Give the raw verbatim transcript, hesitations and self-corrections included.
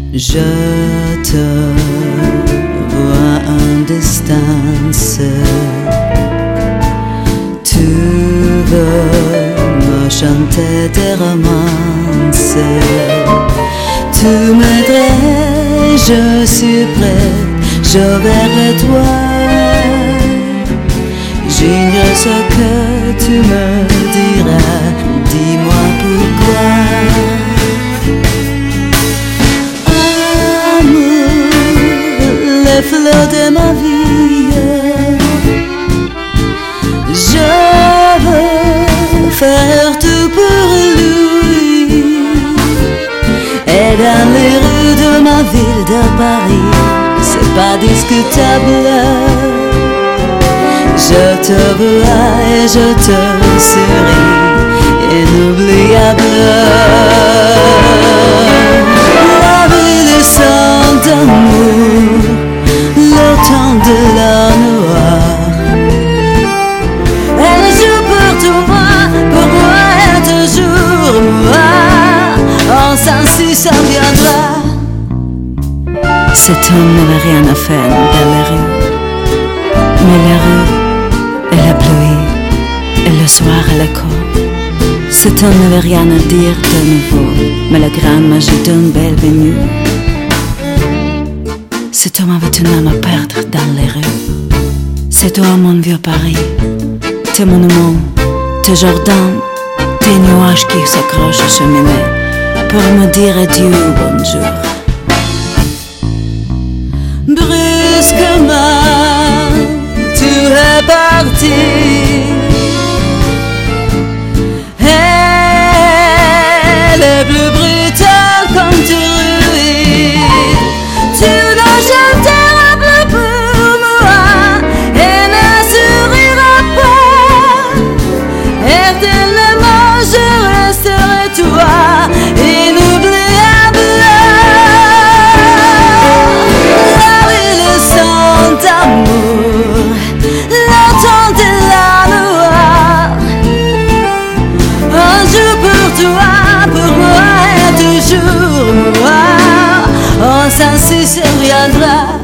Je te vois en distance. Tu veux me chanter des romances. Tu m'aiderais, je suis prête, je verrai toi. J'ignore ce que tu me diras, dis-moi pourquoi. Les fleurs de ma vie, je veux faire tout pour lui. Et dans les rues de ma ville de Paris, c'est pas discutable. Je te vois et je te souris, inoubliable. La ville sans d'amour, le temps de la noire. Elle joue pour tout moi, pour moi et toujours moi. En s'en ça viendra. Cet homme n'avait rien à faire dans les rues, mais la rue et la pluie et le soir à l'école. Cet homme n'avait rien à dire de nouveau, mais la grande magie d'une belle venue. Cet homme avait une âme à perdre dans les rues. C'est toi mon vieux Paris, tes monuments, tes jardins, tes nuages qui s'accrochent aux cheminées pour me dire adieu ou bonjour. Brusquement, tu es parti. Elle est plus brutale comme tu ruines. Tu n'as jamais plus pour moi et ne souriras pas. Éternellement je resterai toi, inoubliable. La ville sans amour, le temps de la noire. Un jour pour toi, pour moi et toujours moi. On s'en reviendra.